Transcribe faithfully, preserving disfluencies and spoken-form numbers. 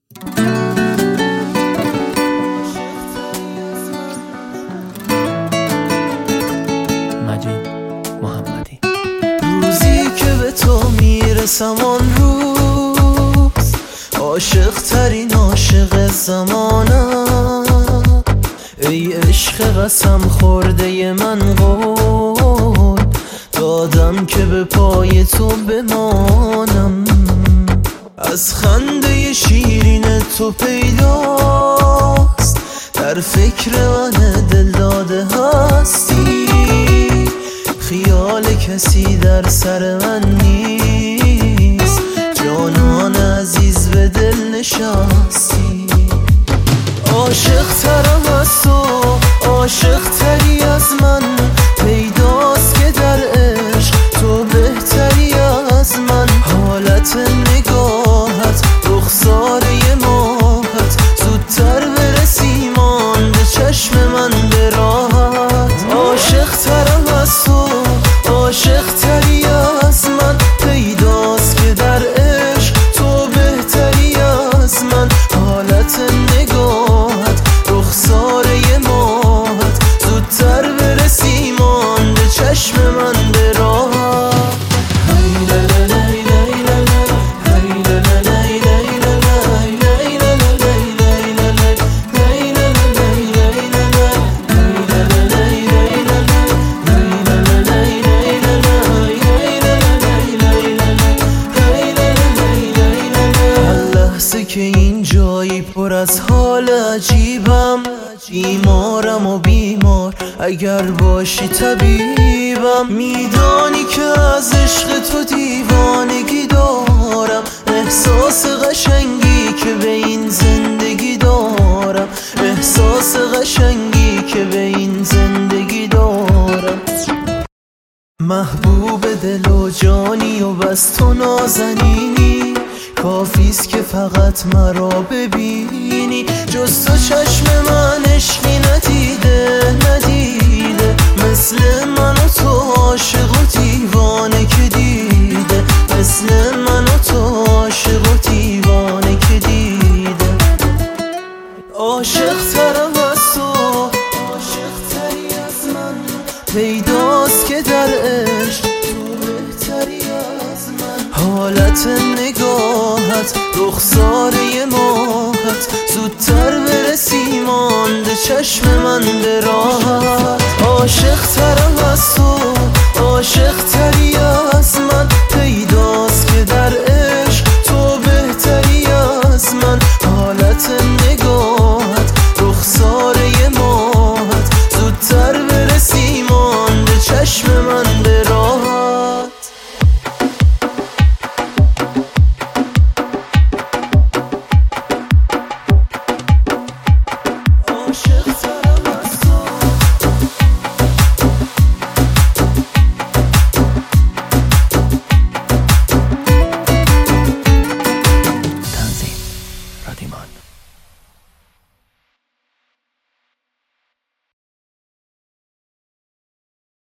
مجید محمدی. روزی که به تو میرسم آن روز، عاشق ترین عاشق زمانم. ای عشق قسم خورده من قول دادم که به پای تو بمانم. از خنده شیرین تو پیداست در فکر من دل داده هستی. خیال کسی در سر من نیست، جانان عزیز به دل نشستی. عاشق ترم از تو، عاشق تری از من. پیداست که در عشق تو بهتری از من. حالت نگاهت، رخساره ماهت، زودتر برسی مانده چشم من به راحت. عاشق ترم از تو، عاشق تری از من. پیداست که در عشق تو بهتری از من. حالت نگاهت، رخساره ماهت، زودتر برسی مانده چشم من به راحت. که این جایی پر از حال عجیبم. بیمارم و بیمار اگر باشی طبیبم. میدانی که از عشق تو دیوانگی دارم. احساس قشنگی که به این زندگی دارم. احساس قشنگی که به این زندگی دارم. محبوب دل و جانی و بس تو نازنینی. کافیست که فقط مرا ببینی. جز تو چشم من عشقی ندیده ندیده. مثل من و تو عاشق و دیوانه که دیده. مثل من و تو عاشق و دیوانه که دیده. عاشق ترم از تو، عاشق تری از من. پیداست که در عشق تو بهتری از من. حالت نگاهت، رخساره ماهت، زودتر برسی مانده چشم من به راحت. عاشق ترم از تو، عاشق تری از من. پیداست که در